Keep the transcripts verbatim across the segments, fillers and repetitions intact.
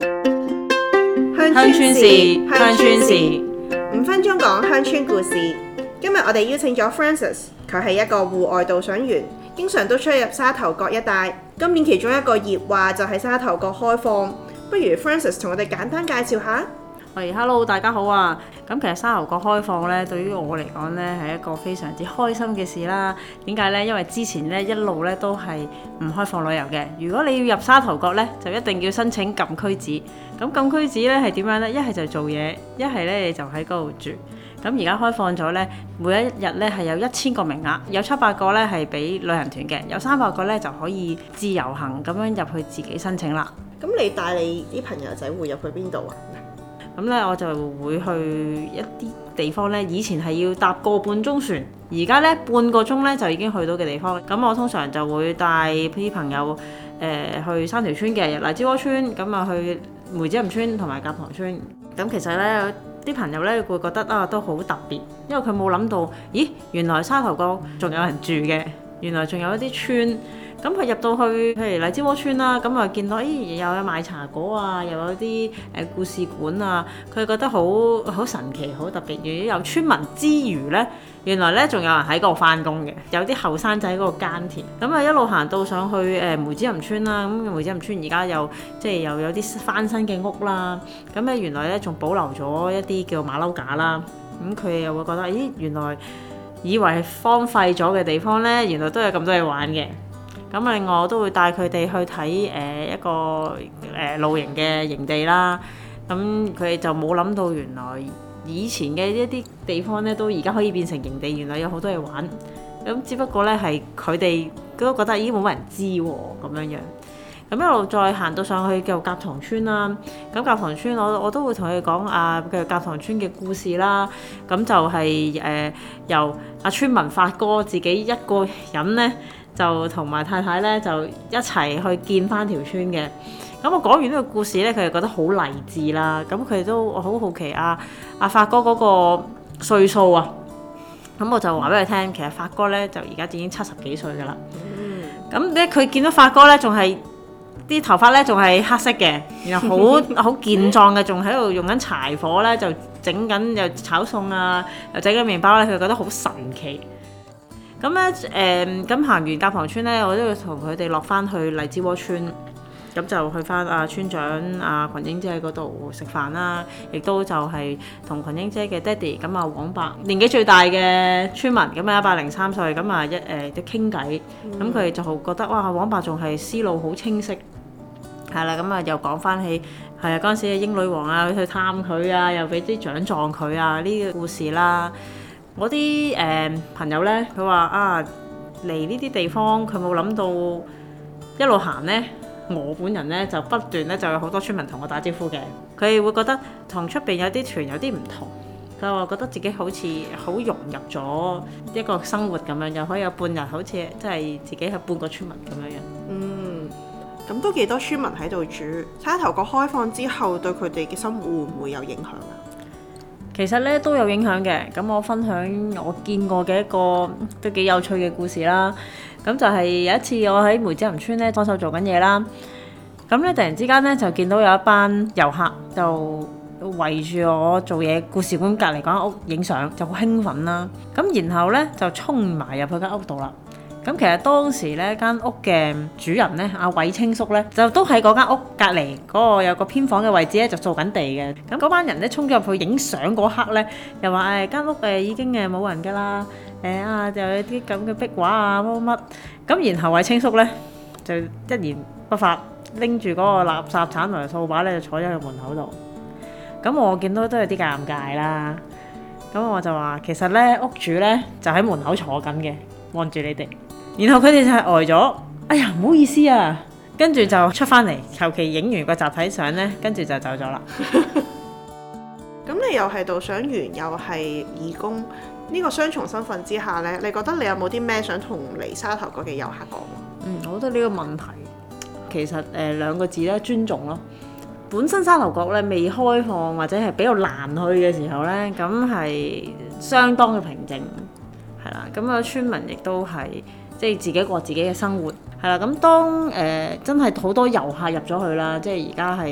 鄉村事，鄉村事， 五分鐘講鄉村故事。今日我哋邀請咗 Francis， 佢係一個戶外導賞員，經常都出入沙頭角一帶。今年其中一個熱話就係沙頭角開放，不如 Francis 同我哋簡單介紹下。 喂 ，Hello， 大家好啊！咁其實沙頭角開放咧，對於我嚟講咧係一個非常之開心嘅事啦。點解咧？因為之前咧一路咧都係唔開放旅遊嘅。如果你要入沙頭角咧，就一定要申請禁區紙。咁禁區紙咧係點樣咧？一係就做嘢，一係咧你就喺嗰度住。咁而家開放咗咧，每一日咧係有一千個名額，有七百個咧係俾旅行團嘅，有三百個咧就可以自由行咁樣入去自己申請啦。 咁你帶你啲朋友仔會入去邊度啊？ 咁咧我就會去一啲地方咧，以前係要搭個半鐘船，而家咧半個鐘咧就已經去到嘅地方。咁我通常就會帶啲朋友誒、呃、去三條村嘅荔枝窩村，咁啊去梅子林村同埋甲塘村。咁其實咧啲朋友咧會覺得啊都好特別，因為佢冇諗到，咦原來沙頭角仲有人住嘅，原來仲有一啲村。咁佢入到去，譬如荔枝窩村啦，咁啊見到，咦又有賣茶果啊，又有啲誒故事館啊，佢覺得好好神奇，好特別。如果有村民之餘咧，原來咧仲有人喺嗰度翻工嘅，有啲後生仔喺嗰度耕田。咁啊一路行到上去誒梅子林村啦，咁梅子林村而家又即係又有啲翻新嘅屋啦。咁咧原來咧仲保留咗一啲叫馬騮架啦。咁佢又會覺得，咦原來以為係荒廢咗嘅地方咧，原來都有咁多嘢玩嘅。咁另外我都會帶佢哋去睇誒、呃、一個誒、呃、露營嘅營地啦。咁佢哋就冇諗到原來以前嘅一啲地方咧，都而家可以變成營地，原來有好多嘢玩。咁只不過咧係佢哋都覺得已經冇乜人知喎咁樣樣。咁一路再行到上去叫甲塘村啦。咁甲塘村我我都會同佢哋講啊嘅甲塘村嘅故事啦。咁就係、是、誒、呃、由阿村民發哥自己一個人咧，就同埋太太咧就一齊去建翻條村嘅。咁我講完呢個故事咧，佢哋覺得好勵志啦。咁佢哋都好好奇啊，阿發哥嗰個歲數啊。咁我就話俾佢聽，其實發哥咧就而家已經七十幾歲噶啦。咁咧佢見到發哥咧，仲係啲頭髮咧仲係黑色嘅，然後好好健壯嘅，仲喺度用緊柴火咧，就整緊又炒餸啊，又整緊麵包咧，佢覺得好神奇。咁咧誒，咁行完甲塘村咧，我都要同佢哋落翻去荔枝窩村，咁就去翻阿村長阿群英姐嗰度食飯啦，亦都就係同群英姐嘅爹哋咁啊黃伯年紀最大嘅村民，咁啊一百零三歲，咁啊一誒都傾偈，咁佢哋就覺得哇黃伯仲係思路好清晰，係啦，咁啊又講翻起係啊嗰陣時嘅英女王啊去探佢啊，又俾啲獎狀佢啊呢個故事啦。我啲誒、呃、朋友咧，佢話啊嚟呢啲地方，佢冇諗到一路行咧，我本人咧就不斷咧就有好多村民同我打招呼嘅，佢哋會覺得同出邊有啲團有啲唔同，佢話覺得自己好似好融入咗一個生活咁樣，又可以有半日好似即係自己係半個村民咁樣樣。 嗯，咁都幾多村民喺度住？沙頭角開放之後，對佢哋嘅生活會唔會有影響啊？ 其實咧都有影響嘅，咁我分享我見過嘅一個都幾有趣嘅故事啦。咁就係有一次我喺梅子林村咧幫手做緊嘢啦，咁咧突然之間咧就見到有一班遊客就圍住我做嘢故事館隔離嗰間屋影相，就好興奮啦。咁然後咧就衝埋入去間屋度啦。咁其實當時咧間屋嘅主人咧阿韋清叔咧就都喺嗰間屋隔離嗰個有個偏房嘅位置咧就做緊地嘅。咁嗰班人咧衝咗入去影相嗰刻咧，又話誒間屋誒已經誒冇人㗎啦，誒啊就有啲咁嘅壁畫啊乜乜乜。咁然後韋清叔咧就一言不發，拎住嗰個垃圾鏟同埋掃把咧就坐咗喺門口度。咁我見到都有啲尷尬啦。咁我就話其實咧屋主咧就喺門口坐緊嘅，望住你哋。然後佢哋就係呆咗，哎呀唔好意思啊，跟住就出翻嚟，求其影完個集體相咧，跟住就走咗啦。 咁你又係導賞員，又係義工，呢、這個雙重身份之下呢，你覺得你有冇啲咩想同嚟沙頭角嘅遊客講？ 嗯，我覺得呢個問題其實誒、呃、兩個字咧，尊重咯。本身沙頭角咧未開放或者係比較難去嘅時候咧，咁係相當嘅平靜，係啦。咁個村民亦都係即係自己過自己嘅生活，係啦。咁當誒、呃、真係好多遊客入咗去啦，即係而家係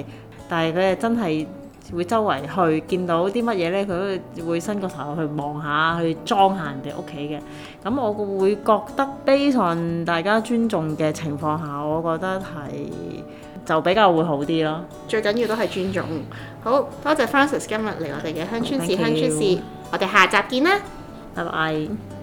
但係佢係真係會周圍去見到啲乜嘢呢，佢都會伸個頭去望下，去裝下人哋屋企嘅。咁我會覺得 based on 大家尊重嘅情況下，我覺得係就比較會好啲咯。 最緊要都係尊重。好多謝 Francis 今日嚟我哋嘅鄉村事 Thank you. 鄉村事，我哋下集見啦， 拜拜。